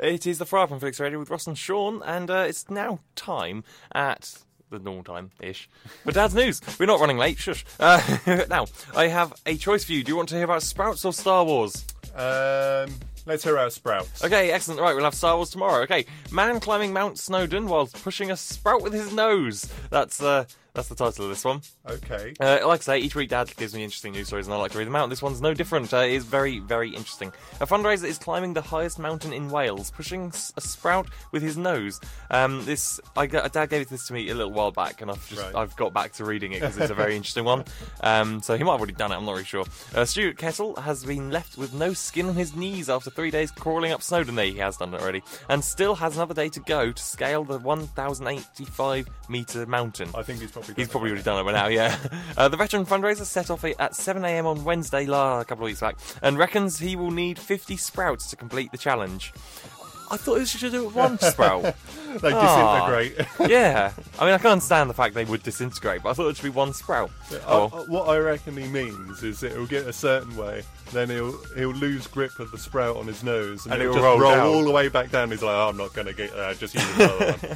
It is the Fry Up on Felix Radio with Ross and Sean, and it's now time at the normal time-ish for Dad's News. We're not running late, shush. Now, I have a choice for you. Do you want to hear about Sprouts or Star Wars? Let's hear about Sprouts. Okay, excellent. Right, we'll have Star Wars tomorrow. Okay, man climbing Mount Snowdon while pushing a sprout with his nose. That's the title of this one. Okay. Like I say, each week Dad gives me interesting news stories and I like to read them out. This one's no different. It is very, very interesting. A fundraiser is climbing the highest mountain in Wales, pushing a sprout with his nose. Dad gave this to me a little while back, and I've got back to reading it because it's a very interesting one. So he might have already done it, I'm not really sure. Stuart Kettle has been left with no skin on his knees after 3 days crawling up Snowdon. He has done it already, and still has another day to go to scale the 1,085-metre mountain. I think he's probably already done it by now, yeah. The veteran fundraiser set off at 7 a.m. on Wednesday, a couple of weeks back, and reckons he will need 50 sprouts to complete the challenge. I thought he should do it with one sprout. They disintegrate. Yeah. I mean, I can understand the fact they would disintegrate, but I thought it should be one sprout. What I reckon he means is that it'll get a certain way, then he'll lose grip of the sprout on his nose, and it'll just roll all the way back down. He's like, I'm not going to get that, just use another one.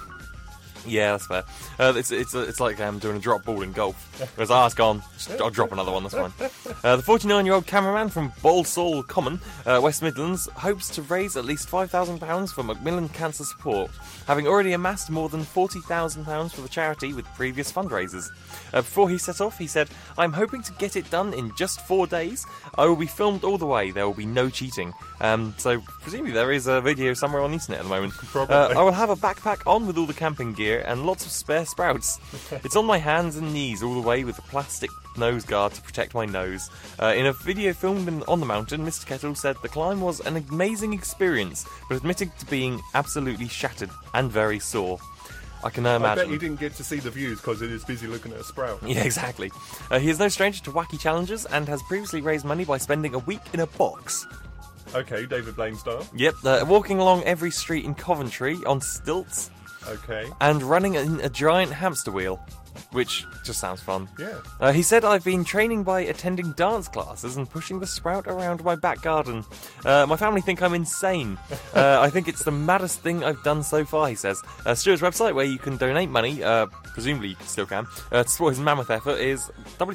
Yeah, that's fair. It's like doing a drop ball in golf. Whereas, it's gone. I'll drop another one, that's fine. The 49-year-old cameraman from Balsall Common, West Midlands, hopes to raise at least £5,000 for Macmillan Cancer Support, having already amassed more than £40,000 for the charity with previous fundraisers. Before he set off, he said, "I'm hoping to get it done in just 4 days. I will be filmed all the way. There will be no cheating." So, presumably there is a video somewhere on the internet at the moment. Probably. I will have a backpack on with all the camping gear and lots of spare sprouts. It's on my hands and knees all the way with a plastic nose guard to protect my nose. In a video filmed on the mountain, Mr. Kettle said the climb was an amazing experience, but admitted to being absolutely shattered and very sore. I can imagine. I bet you didn't get to see the views because he was busy looking at a sprout. Yeah, exactly. He is no stranger to wacky challenges and has previously raised money by spending a week in a box. Okay, David Blaine style. Yep, walking along every street in Coventry on stilts. Okay. And running in a giant hamster wheel, which just sounds fun. Yeah. He said, "I've been training by attending dance classes and pushing the sprout around my back garden. My family think I'm insane. I think it's the maddest thing I've done so far," he says. Stuart's website, where you can donate money, presumably you still can, to support his mammoth effort is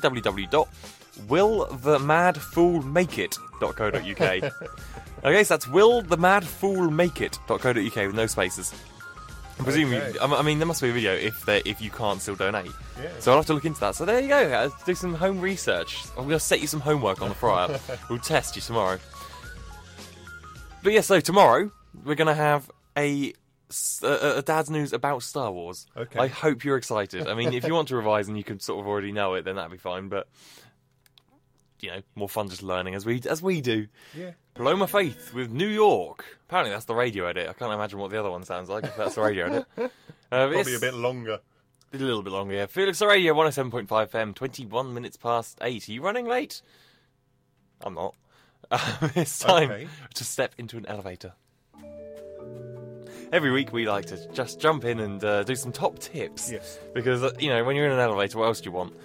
www.willthemadfoolmakeit.co.uk. Okay, so that's willthemadfoolmakeit.co.uk with no spaces. Presumably, okay. I mean, there must be a video if you can't still donate. Yeah. So I'll have to look into that. So there you go. Do some home research. I'm going to set you some homework on the Fry Up. We'll test you tomorrow. But yeah, so tomorrow we're going to have a Dad's News about Star Wars. Okay. I hope you're excited. I mean, if you want to revise and you can sort of already know it, then that'd be fine. But more fun just learning as we do. Yeah. Paloma Faith with New York. Apparently that's the radio edit. I can't imagine what the other one sounds like if that's the radio edit. Probably a bit longer. A little bit longer, yeah. Felix Radio, 107.5 FM, 21 minutes past 8. Are you running late? I'm not. It's time to step into an elevator. Every week we like to just jump in and do some top tips. Yes. Because, when you're in an elevator, what else do you want?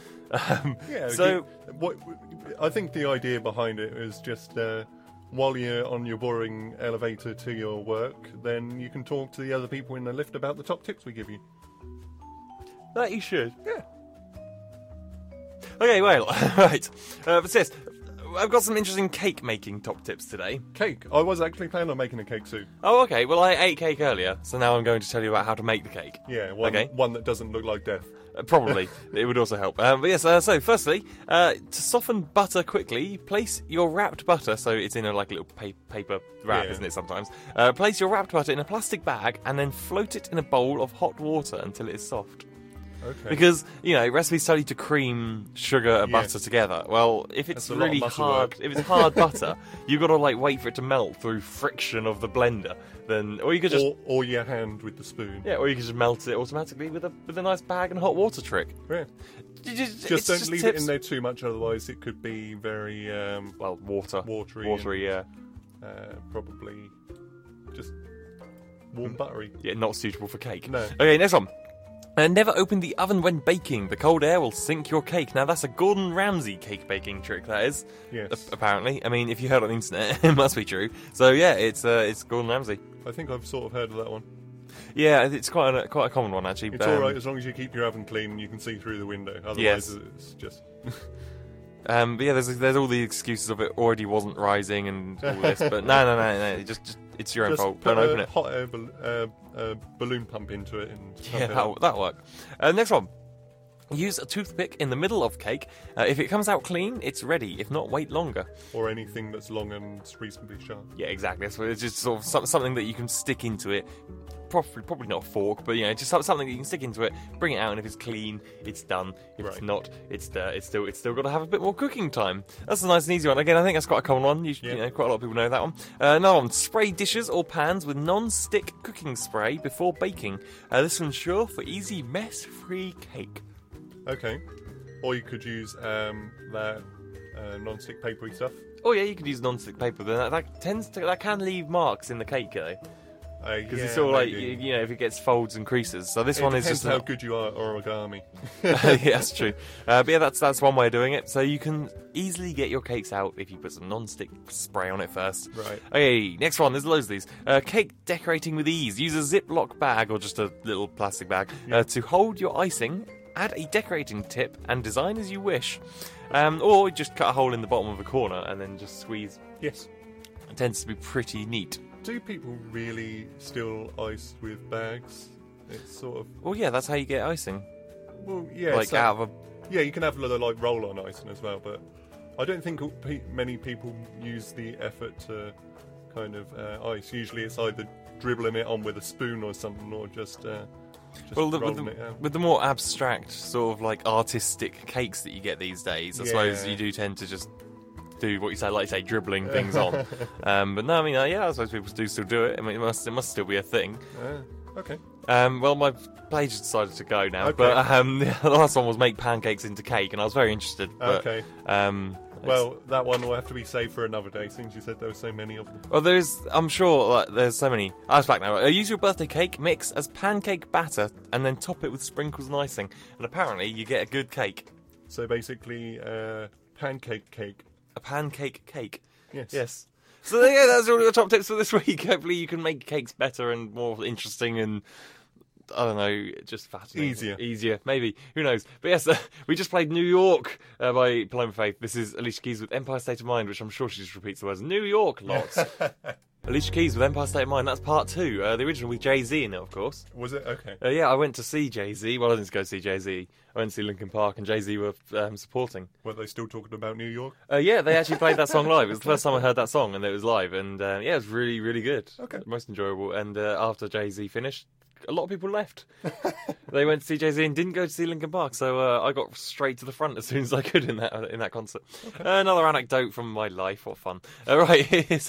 I think the idea behind it is just while you're on your boring elevator to your work, then you can talk to the other people in the lift about the top tips we give you. That you should. Yeah. Okay, well, right. But sis, I've got some interesting cake making top tips today. Cake? I was actually planning on making a cake soon. Oh, okay. Well, I ate cake earlier, so now I'm going to tell you about how to make the cake. Yeah, one that doesn't look like death. Probably. It would also help. But yes, so firstly, to soften butter quickly, place your wrapped butter, so it's in a little paper wrap, isn't it, sometimes? Place your wrapped butter in a plastic bag and then float it in a bowl of hot water until it is soft. Okay. Because, recipes tell you to cream sugar and butter together. Well, if it's really hard, if it's hard butter, you've got to wait for it to melt through friction of the blender. Or you could just or your hand with the spoon. Yeah, or you could just melt it automatically with a nice bag and hot water trick. Yeah. Just don't leave it in there too much, otherwise it could be very watery. Yeah. Probably just warm buttery. Yeah, not suitable for cake. No. Okay, next one. Never open the oven when baking. The cold air will sink your cake. Now, that's a Gordon Ramsay cake baking trick, that is. Yes. Apparently. I mean, if you heard on the internet, it must be true. So, yeah, it's Gordon Ramsay. I think I've sort of heard of that one. Yeah, it's quite a common one actually. It's all right as long as you keep your oven clean and you can see through the window. Otherwise, it's just. But yeah, there's all the excuses of it already wasn't rising and all this, but no, just it's your own fault. Don't open it. Hot air balloon pump into it and that'll work. Next one. Use a toothpick in the middle of cake. If it comes out clean, it's ready. If not, wait longer. Or anything that's long and reasonably sharp. Yeah, exactly. So it's just sort of something that you can stick into it. Probably not a fork, but just something that you can stick into it. Bring it out, and if it's clean, it's done. If it's not, it's still got to have a bit more cooking time. That's a nice and easy one. Again, I think that's quite a common one. Quite a lot of people know that one. Another one: spray dishes or pans with non-stick cooking spray before baking. This will ensure for easy mess-free cake. Okay. Or you could use that non-stick papery stuff. Oh yeah, you could use non-stick paper. But that can leave marks in the cake, though. Because it's sort of like if it gets folds and creases. So this one is just how good you are at origami. Yeah, that's true. But yeah, that's one way of doing it. So you can easily get your cakes out if you put some non-stick spray on it first. Right. Okay, next one. There's loads of these. Cake decorating with ease. Use a Ziploc bag or just a little plastic bag to hold your icing. Add a decorating tip and design as you wish. Or just cut a hole in the bottom of a corner and then just squeeze. Yes. It tends to be pretty neat. Do people really still ice with bags? It's sort of... Well, yeah, that's how you get icing. Well, yeah. Out of a... Yeah, you can have like roll-on icing as well, but I don't think many people use the effort to kind of ice. Usually it's either dribbling it on with a spoon or something, or just with the more abstract sort of like artistic cakes that you get these days, I suppose you do tend to just do what you say, like dribbling things on. But no, I mean, I suppose people do still do it. I mean, it must still be a thing. Okay. Well, my page has decided to go now, okay. But the last one was make pancakes into cake, and I was very interested. But, okay. Well, that one will have to be saved for another day, since you said there were so many of them. Well, I'm sure there's so many. I was back now. Use your birthday cake mix as pancake batter, and then top it with sprinkles and icing. And apparently, you get a good cake. So basically, pancake cake. A pancake cake. Yes. So yeah, that's all your top tips for this week. Hopefully, you can make cakes better and more interesting and. I don't know, just fascinating. Easier, maybe. Who knows? But yes, we just played New York by Paloma Faith. This is Alicia Keys with Empire State of Mind, which I'm sure she just repeats the words New York lots. Alicia Keys with Empire State of Mind, that's part 2. The original with Jay-Z in it, of course. Was it? Okay. Yeah, I went to see Jay-Z. Well, I didn't go see Jay-Z. I went to see Linkin Park, and Jay-Z were supporting. Were they still talking about New York? Yeah, they actually played that song live. It was the first time I heard that song, and it was live. And it was really, really good. Okay. Most enjoyable. And after Jay-Z finished, a lot of people left. They went to see Jay-Z and didn't go to see Linkin Park, so I got straight to the front as soon as I could in that concert. Okay. Another anecdote from my life. What fun! Right, it's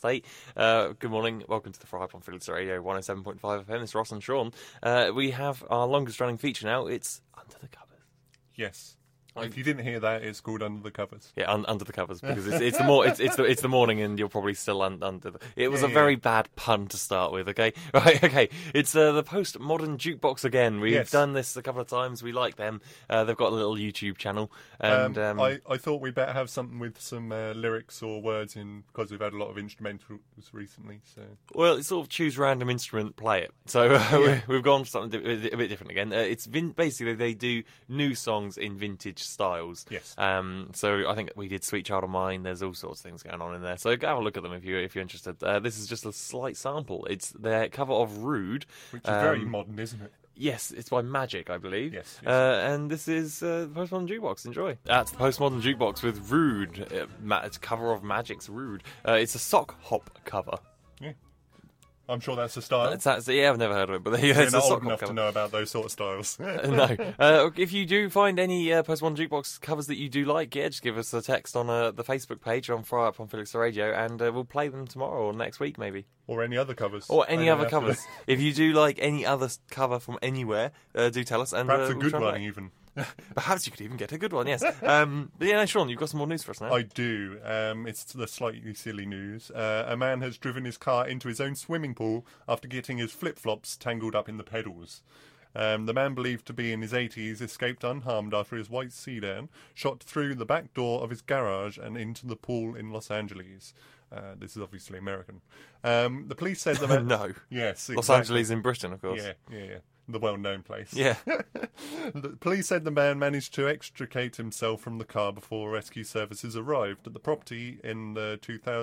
8:30. Good morning. Welcome to the Fry Up on Philips Radio 107.5 FM. It's Ross and Sean. We have our longest running feature now. It's Under the Covers. Yes. If you didn't hear that, it's called Under the Covers. Yeah, Under the Covers, because it's the morning, and you're probably still under the. It was a very bad pun to start with. Okay, right, okay. It's the postmodern jukebox again. We've done this a couple of times. We like them. They've got a little YouTube channel, and I thought we'd better have something with some lyrics or words in, because we've had a lot of instrumentals recently. So it's sort of choose random instrument, play it. So we've gone for something a bit different again. It's basically they do new songs in vintage styles. Yes. So I think we did Sweet Child of Mine. There's all sorts of things going on in there. So go have a look at them if you're interested. This is just a slight sample. It's their cover of Rude. Which is very modern, isn't it? Yes, it's by Magic, I believe. Yes. And this is the Postmodern Jukebox. Enjoy. That's the Postmodern Jukebox with Rude. It's a cover of Magic's Rude. It's a sock hop cover. Yeah. I'm sure that's a style. I've never heard of it, but it's not old enough to know about those sort of styles. No. If you do find any Postmodern Jukebox covers that you do like, just give us a text on the Facebook page on Fry Up on Felix the Radio, and we'll play them tomorrow or next week, maybe. Or any other covers. Or any other covers. If you do like any other cover from anywhere, do tell us. And perhaps a good one, even. Perhaps you could even get a good one, yes. But yeah, Sean, you've got some more news for us now. I do. It's the slightly silly news. A man has driven his car into his own swimming pool after getting his flip-flops tangled up in the pedals. The man, believed to be in his 80s, escaped unharmed after his white sedan shot through the back door of his garage and into the pool in Los Angeles. This is obviously American. The police said the man... No. Yes, exactly. Los Angeles in Britain, of course. Yeah. The well-known place. Yeah. The police said the man managed to extricate himself from the car before rescue services arrived at the property in the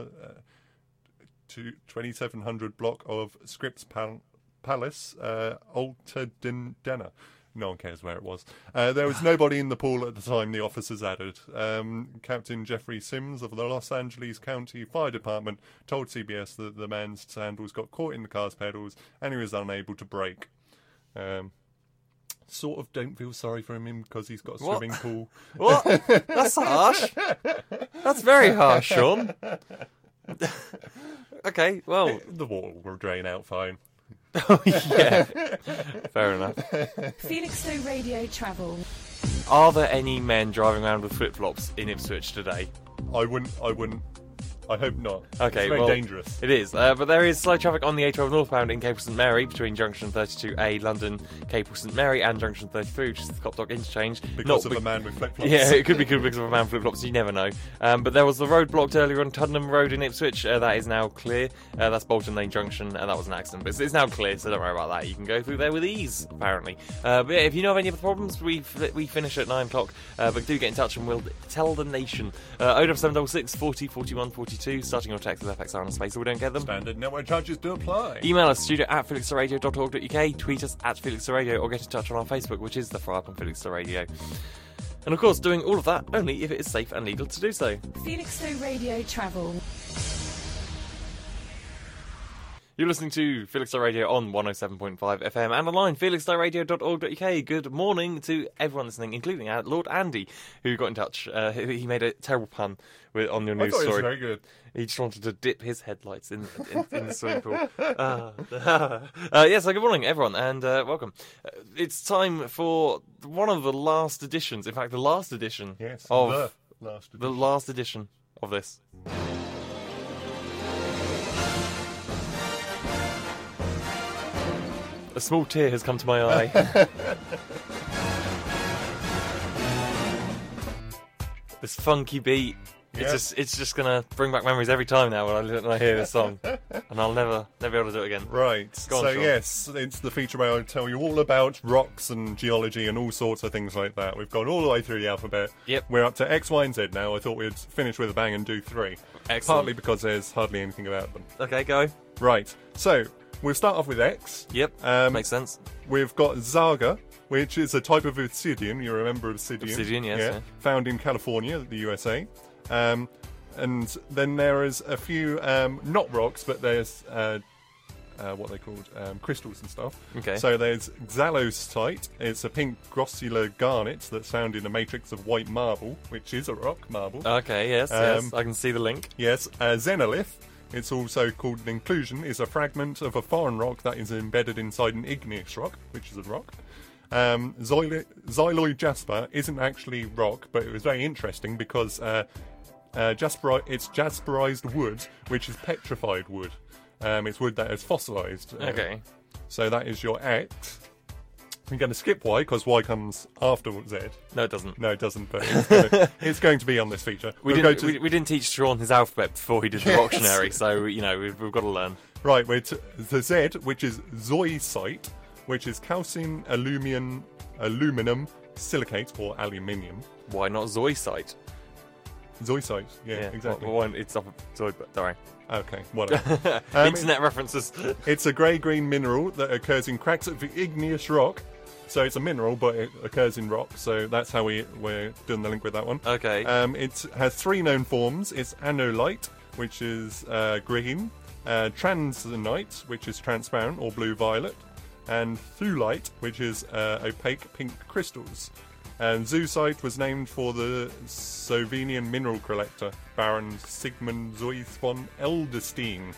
2700 block of Scripps Palace, Altadena. No one cares where it was. There was nobody in the pool at the time, the officers added. Captain Jeffrey Sims of the Los Angeles County Fire Department told CBS that the man's sandals got caught in the car's pedals and he was unable to brake. Sort of don't feel sorry for him because he's got a swimming pool. What? That's harsh. That's very harsh, Sean. Okay, well... The water will drain out fine. Oh, yeah. Fair enough. Felixstowe Radio Travel. Are there any men driving around with flip-flops in Ipswich today? I wouldn't. I hope not. Okay, it's very well, dangerous. It is, but there is slow traffic on the A12 northbound in Capel St Mary between junction 32A London, Capel St Mary, and junction 33, which is the Copdock interchange. Because of a man with flip-flops. Yeah, it could be good because of a man with flip-flops, you never know. But there was the road blocked earlier on Tuddenham Road in Ipswich, that is now clear. That's Bolton Lane Junction, and that was an accident, but it's now clear, so don't worry about that. You can go through there with ease, apparently. But yeah, if you know of any of the problems, we finish at 9 o'clock, but do get in touch and we'll tell the nation. 07766 40 41 42, starting your text with FXR on a space, so we don't get them. Standard network charges do apply. Email us, studio@felixstowe.org.uk, tweet us @FelixstoweRadio, or get in touch on our Facebook, which is The Fry Up on Felixstowe Radio. And of course, doing all of that only if it is safe and legal to do so. Felixstowe Radio Travel. You're listening to Felixstowe Radio on 107.5 FM and online, felixstoweradio.org.uk. Good morning to everyone listening, including Lord Andy, who got in touch. He made a terrible pun on your news I thought story. it was very good. He just wanted to dip his headlights in the swimming pool. So good morning, everyone, and welcome. It's time for one of the last editions, in fact, the last edition of the last edition of this. A small tear has come to my eye. This funky beat. Yeah. It's just gonna bring back memories every time now when I hear this song, and I'll never be able to do it again. Right. Go on, So Sean. yes, it's the feature where I tell you all about rocks and geology and all sorts of things like that. We've gone all the way through the alphabet. Yep. We're up to X, Y, and Z now. I thought we'd finish with a bang and do 3. Excellent. Partly because there's hardly anything about them. Okay, go. Right. So we'll start off with X. Yep. Makes sense. We've got Zaga, which is a type of obsidian. You remember obsidian? Obsidian, yes. Yeah. Found in California, the USA. And then there is a few not rocks, but there's what they called crystals and stuff. Okay. So there's xalosite. It's a pink grossular garnet that's found in a matrix of white marble, which is a rock marble. Okay. Yes. Yes. I can see the link. Yes. Xenolith. It's also called an inclusion. Is a fragment of a foreign rock that is embedded inside an igneous rock, which is a rock. Xyloid jasper isn't actually rock, but it was very interesting because it's jasperized wood, which is petrified wood. It's wood that is fossilized. Okay. So that is your X. We're going to skip Y because Y comes after Z. No, it doesn't. No, it doesn't. But it's going to be on this feature. We didn't teach Sean his alphabet before he did the Rocktionary, so we've got to learn. Right, we're to the Z, which is zoisite, which is calcium aluminum silicate or aluminium. Why not zoisite? Zoisite, yeah, exactly. Well, it's off of Zoid, but sorry. Okay, whatever. Internet references. It's a grey-green mineral that occurs in cracks of igneous rock. So it's a mineral, but it occurs in rock. So that's how we're doing the link with that one. Okay. It has 3 known forms. It's anolite, which is green, transinite, which is transparent or blue-violet, and thulite, which is opaque pink crystals. And zoisite was named for the Slovenian mineral collector, Baron Sigmund Zois von Edelstein.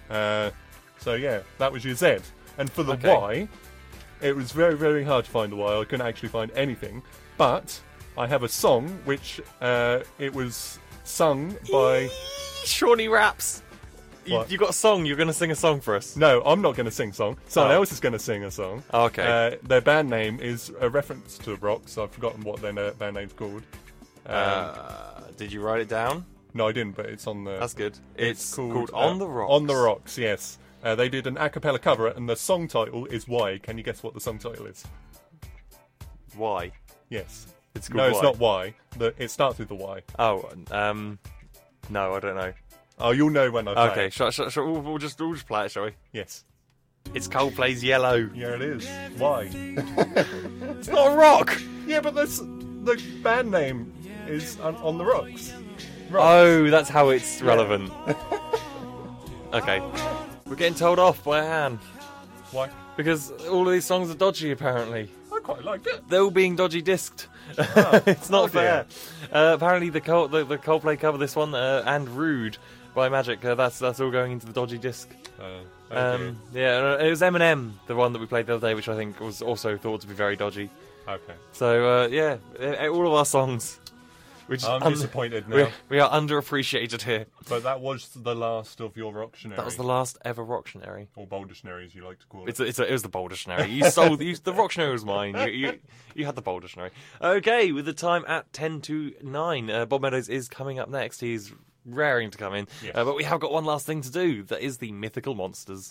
So yeah, that was your Z. And for the Y, it was very, very hard to find the Y. I couldn't actually find anything. But I have a song which it was sung by... Shawnee Raps! You got a song, you're going to sing a song for us. No, I'm not going to sing a song. Someone else is going to sing a song. Oh, okay. Their band name is a reference to rock, so I've forgotten what their band name's called. Did you write it down? No, I didn't, but it's on the... That's good. It's called uh, On the Rocks. On the Rocks, yes. They did an a cappella cover, and the song title is Why. Can you guess what the song title is? Why? Yes. It's called No, it's Why. not Why. It starts with the Y. Oh, no, I don't know. Oh, you'll know when I play Okay, it. we'll just play it, shall we? Yes. It's Coldplay's Yellow. Yeah, it is. Why? It's not a rock! Yeah, but the band name is On the Rocks. Oh, that's how it's relevant. Okay. We're getting told off by Anne. Why? Because all of these songs are dodgy, apparently. I quite liked it. They're all being dodgy disked. It's not fair. Apparently, the Coldplay cover, this one, and Rude by Magic, that's all going into the dodgy disc. Okay. Yeah, it was Eminem, the one that we played the other day, which I think was also thought to be very dodgy. Okay. So, yeah, all of our songs. I'm disappointed now. We are underappreciated here. But that was the last of your Rocktionary. That was the last ever Rocktionary. Or Bouldertionary, as you like to call it. It was the Bouldertionary. You sold the Rocktionary was mine. You had the Bouldertionary. Okay, with the time at 10 to 9, Bob Meadows is coming up next. He's raring to come in. Yes. But we have got one last thing to do. That is the Mythical Monsters.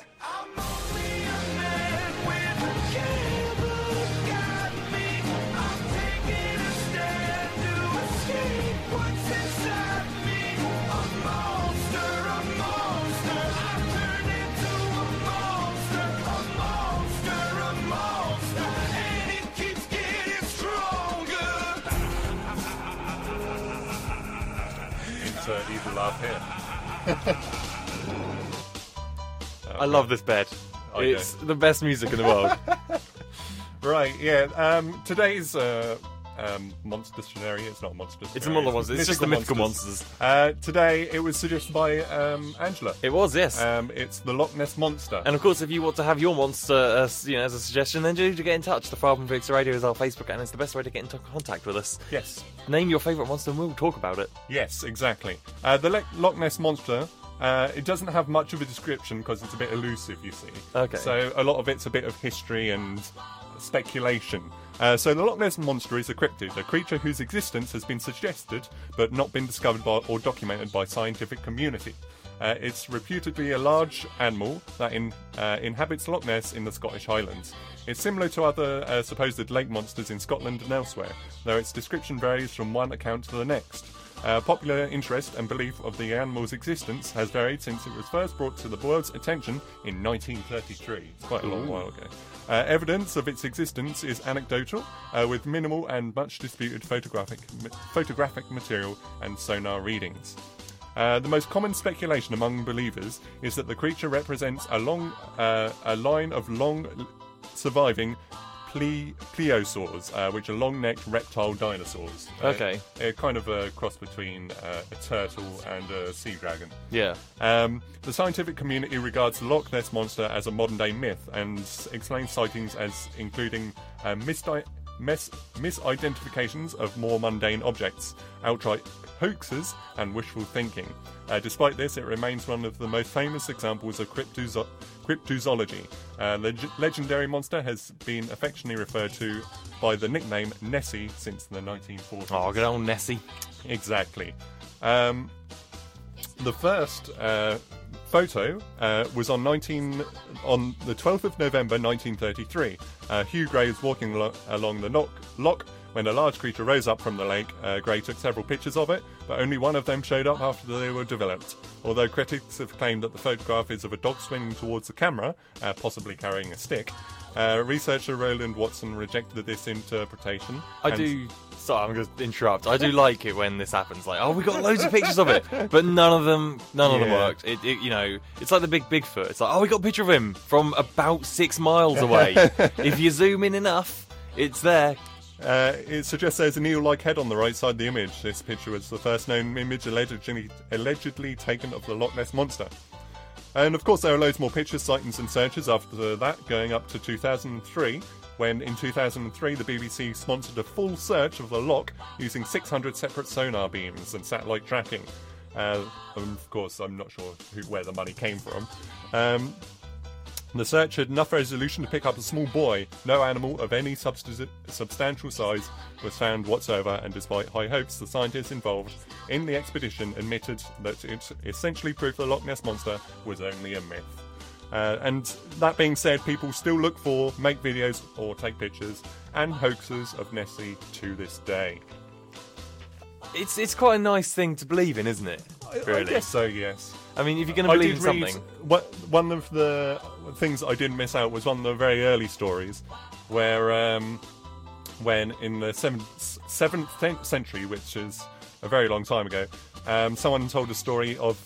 Evil laugh here. I love this bed. Okay. It's the best music in the world. Right, yeah. Today's Monster Dictionary. It's not Monster Dictionary. It's a Monster Monsters. It's just the Mythical Monsters. Today it was suggested by Angela. It was, yes. It's the Loch Ness Monster. And of course, if you want to have your monster, as a suggestion, then do get in touch. The Far from Pixar Radio is our Facebook, and it's the best way to get into contact with us. Yes. Name your favourite monster, and we'll talk about it. Yes, exactly. The Loch Ness Monster. It doesn't have much of a description because it's a bit elusive, you see. Okay. So a lot of it's a bit of history and speculation. So the Loch Ness Monster is a cryptid, a creature whose existence has been suggested but not been discovered by or documented by scientific community. It's reputedly a large animal that inhabits Loch Ness in the Scottish Highlands. It's similar to other supposed lake monsters in Scotland and elsewhere, though its description varies from one account to the next. Popular interest and belief of the animal's existence has varied since it was first brought to the world's attention in 1933. It's quite a long while ago. Evidence of its existence is anecdotal, with minimal and much disputed photographic material and sonar readings. The most common speculation among believers is that the creature represents a line of long surviving plesiosaurs, which are long-necked reptile dinosaurs. Okay. Kind of a cross between a turtle and a sea dragon. Yeah. The scientific community regards the Loch Ness Monster as a modern-day myth and explains sightings as including misidentifications of more mundane objects, outright hoaxes, and wishful thinking. Despite this, it remains one of the most famous examples of cryptozoology. The legendary monster has been affectionately referred to by the nickname Nessie since the 1940s. Oh, good old Nessie. Exactly. The first photo was on the 12th of November 1933. Hugh Gray was walking along the loch when a large creature rose up from the lake. Gray took several pictures of it, but only one of them showed up after they were developed. Although critics have claimed that the photograph is of a dog swimming towards the camera, possibly carrying a stick, researcher Roland Watson rejected this interpretation. Sorry, I'm going to interrupt. I do like it when this happens. Like, oh, we got loads of pictures of it, but none of them worked. It's like the big Bigfoot. It's like, oh, we got a picture of him from about 6 miles away. If you zoom in enough, it's there. It suggests there's an eel-like head on the right side of the image. This picture was the first known image allegedly taken of the Loch Ness Monster. And of course there are loads more pictures, sightings and searches after that, going up to 2003, when in 2003 the BBC sponsored a full search of the loch using 600 separate sonar beams and satellite tracking. Of course, I'm not sure where the money came from. The search had enough resolution to pick up a small boy. No animal of any substantial size was found whatsoever, and despite high hopes, the scientists involved in the expedition admitted that it essentially proved the Loch Ness Monster was only a myth. And that being said, people still look for, make videos or take pictures and hoaxes of Nessie to this day. It's quite a nice thing to believe in, isn't it? I guess so, yes. I mean, if you're going to believe in something... One of the things I didn't miss out was one of the very early stories where when in the 7th century, which is a very long time ago, someone told a story of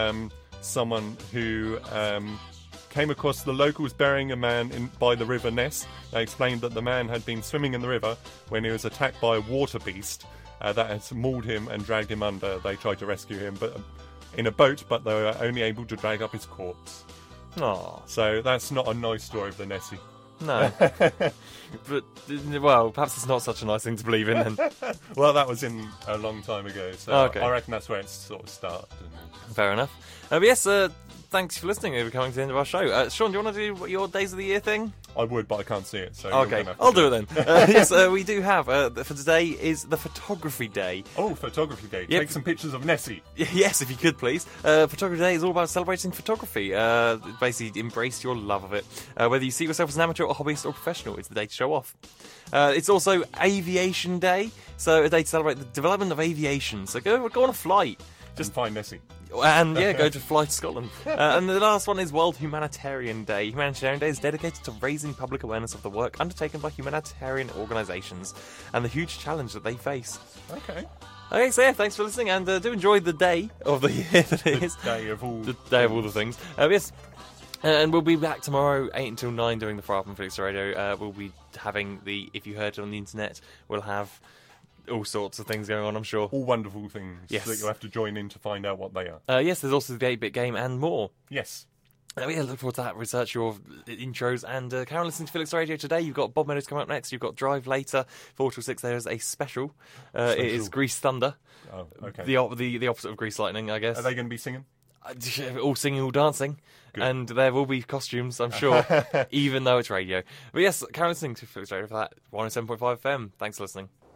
someone who came across the locals burying a man by the River Ness. They explained that the man had been swimming in the river when he was attacked by a water beast that had mauled him and dragged him under. They tried to rescue him in a boat, but they were only able to drag up his corpse. Aww. So that's not a nice story of the Nessie. No. But, well, perhaps it's not such a nice thing to believe in then. Well, that was in a long time ago, so Okay. I reckon that's where it sort of started. Fair enough. But yes, thanks for listening. We're coming to the end of our show. Sean, do you want to do your Days of the Year thing? I would, but I can't see it, so Okay, I'll do it then. Yes, we do have, for today is the Photography Day. Oh, Photography Day. Yep. Take some pictures of Nessie. Yes, if you could, please. Photography Day is all about celebrating photography. Basically, embrace your love of it. Whether you see yourself as an amateur, or hobbyist, or professional, it's the day to show off. It's also Aviation Day, so a day to celebrate the development of aviation. So go on a flight. Just find Nessie. And yeah, go to Fly to Scotland. And the last one is World Humanitarian Day. Humanitarian Day is dedicated to raising public awareness of the work undertaken by humanitarian organisations and the huge challenge that they face. Okay, so yeah, thanks for listening, and do enjoy the day of the year that it is. The day of all The things. Yes. And we'll be back tomorrow, 8 until 9, doing the Far From Felix Radio. We'll be having if you heard it on the internet, we'll have all sorts of things going on, I'm sure. All wonderful things Yes. that you'll have to join in to find out what they are. Yes, there's also the 8-Bit Game and more. Yes. Yeah, look forward to that. Research your intros. And Karen, listening to Felix Radio today. You've got Bob Meadows coming up next. You've got Drive later. 4 till 6, there's a special. It is Grease Thunder. Oh, okay. The opposite of Grease Lightning, I guess. Are they going to be singing? All singing, all dancing. Good. And there will be costumes, I'm sure, even though it's radio. But yes, Karen, listening to Felix Radio for that. 107.5 FM. Thanks for listening.